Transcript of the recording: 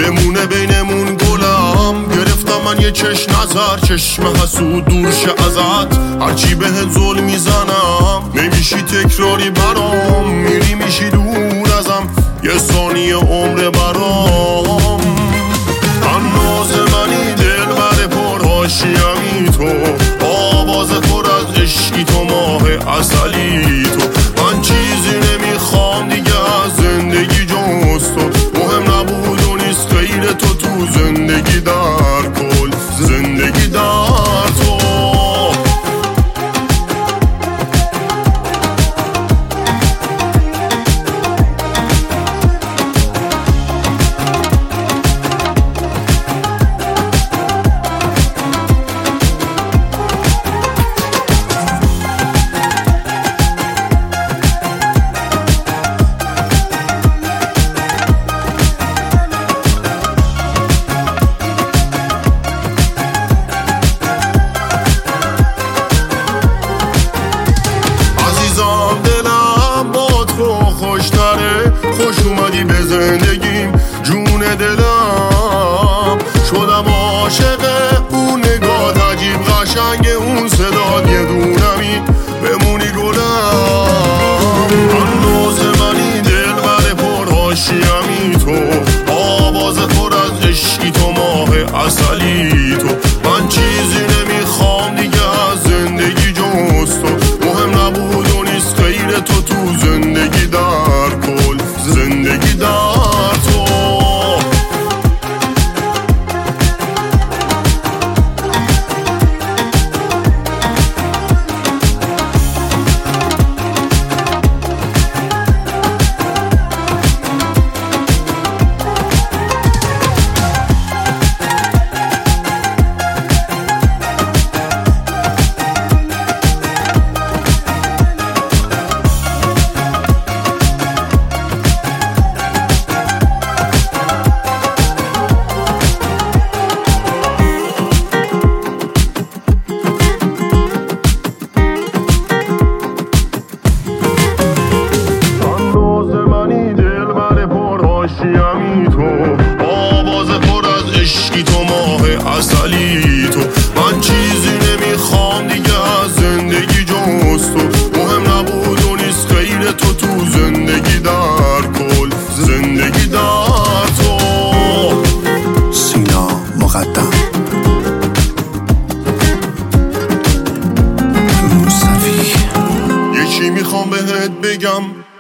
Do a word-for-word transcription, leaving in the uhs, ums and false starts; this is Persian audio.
بمونه بینمون گلم. گرفتم من یه چشم نظر، چشم حسود دور شه ازت. هرچی بهت ظلم میزنم نمیشی تکراری برام. میری میشی دور ازم، یه ثانیه عمر برام. انداز منی دل بر پر حاشیه‌ای تو، آواز پر از عشقی تو، ماه عسلی تو. من چیزی نمیخوام دیگه از زندگی جز تو. مهم نبود و نیست غیر تو تو زندگی، در کل زندگی در تو. خوش اومدی به زندگیم جون دلم. شدم عاشق اون نگاه عجیب قشنگ، اون صداد یه دونمی بمونی گلم. انداز منی دل بر پر حاشیه‌ای تو، آواز پر از عشقی تو، ماه عسلی تو. من چیزی نمیخوام دیگه از زندگی جز تو. مهم نبود و نیست غیر تو تو زندگی، در کل زندگی در تو. حاشیه‌ای تو، آواز پر از عشقی تو، ماه عسلی تو. من چیزی نمیخوام دیگه از زندگی جز تو. مهم نبود و نیست غیر تو تو زندگی، در کل زندگی در تو. سینا مقدم موسوی. یکی میخوام بهت بگم